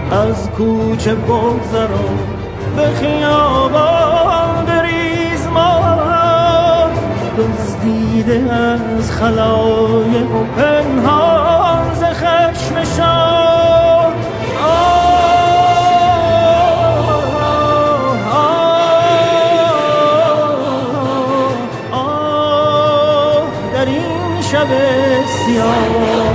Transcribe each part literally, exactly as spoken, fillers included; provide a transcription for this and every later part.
از کوچه بگذرا به خیابان بریز مار، دزدیده از خلایق و پنهان ز خشم شاه. آه در این شب سیاه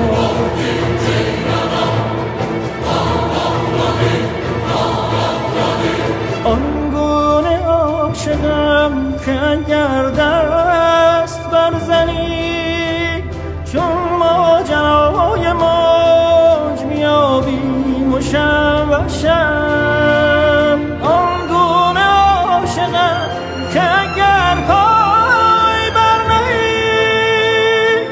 آنگونه عاشقم که اگر دست برزنی چون ماجرای موج میابیم و شم و شم. آنگونه عاشقم که اگر پای برنهی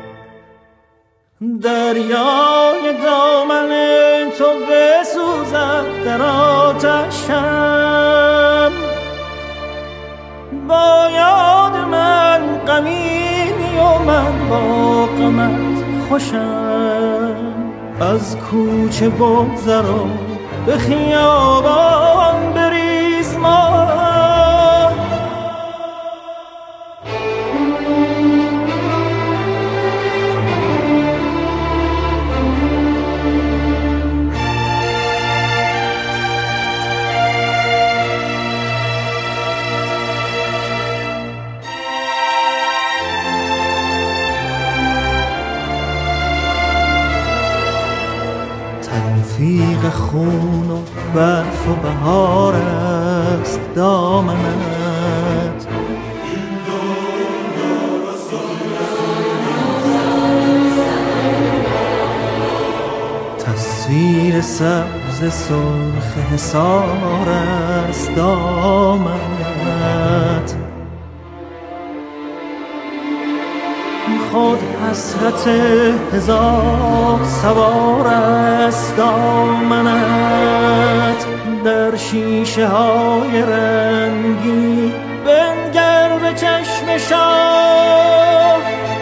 دریای دامن تو بسوزد در آتشم. با یاد من غمیمی و من با غمت خوشم. از کوچه بگذرا به خیابان بریز مار. تلفیق خون و برف و بهار است دامنت. تصویر سبز سرخ حصار است دامنت. خود حسرت هزار سوار است دامنت. در شیشه های رنگی بنگر به چشم شاه.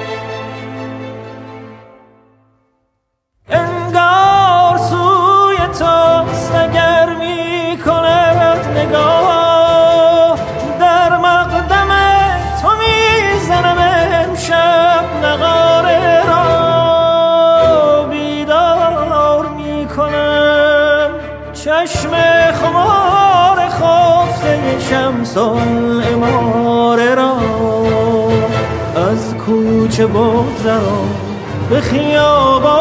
انگار سوی توست اگر می کند نگاه. در مقدم تو می زنم امشب نغاره را. بیدار می کنم چشم خمار خفته شمس العماره را. از کوچه بگذرا به خیابان